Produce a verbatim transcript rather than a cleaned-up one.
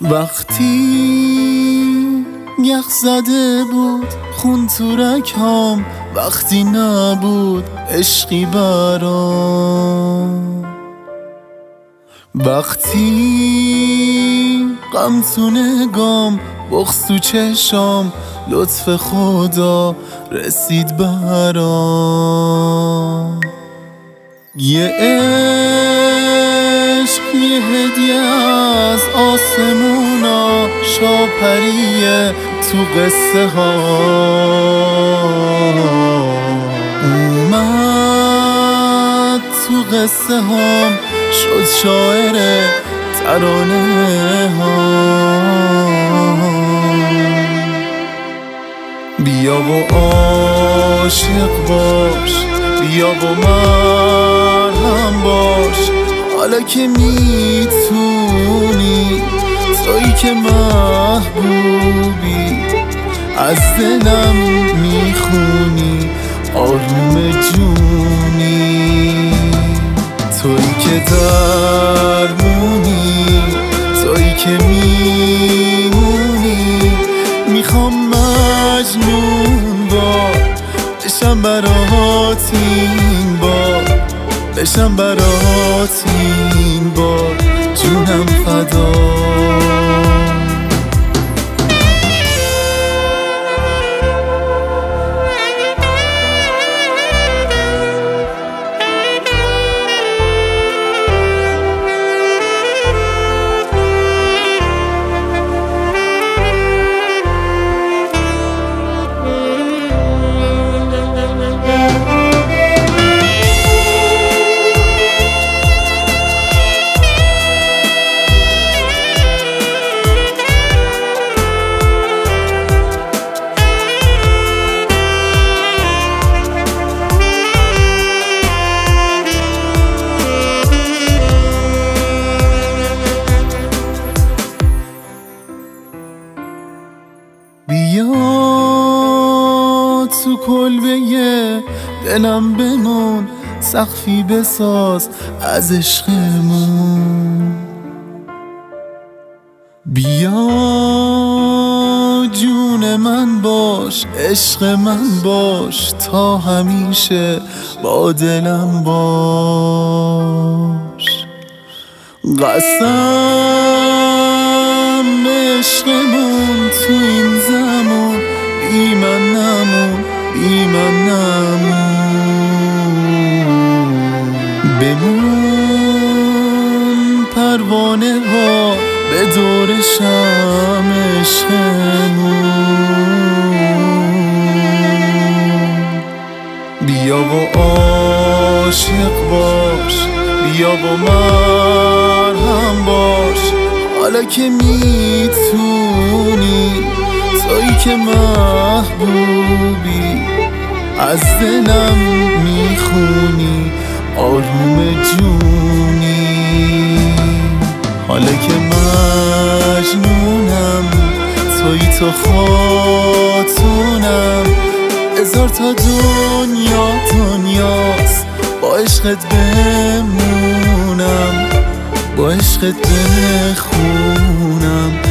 وقتی یخ زده بود خون تو رگام، وقتی نبود عشقی برام، وقتی غم تو نگام، بغض تو چشام، لطف خدا رسید برام. یه عشق یه هدیه از آسمونا، شاپریه تو قصه ها اومد، تو قصه هام شد شاعر ترانه ها. بیا و عاشق باش، بیا و مرهم باش، حالا که میتونی، تویی که محبوبی، از دلم میخونی آروم جونی، تویی که درمونی، تویی که میمونی. میخوام مجنون بار بشم برات این بار، بشم برات این بار، جونم فدا. بیا تو کلبه دلم بمون، سقفی بساز از عشقمون. بیا جون من باش، عشق من باش، تا همیشه با دلم باش. قسم به عشقمون تو این زمان، بی من نمون، بی من نمون. بمون پروانه ها به دور شمع عشقمون. بیا و عاشق باش، بیا و مرهم باش، حالا که میتونی، تویی که محبوبی، از دلم میخونی آروم جونی. حالا که مجنونم، تویی تو خاتونم، هزار تا دنیا دنیاست، با عشقت بمونم، با عشقت بخونم.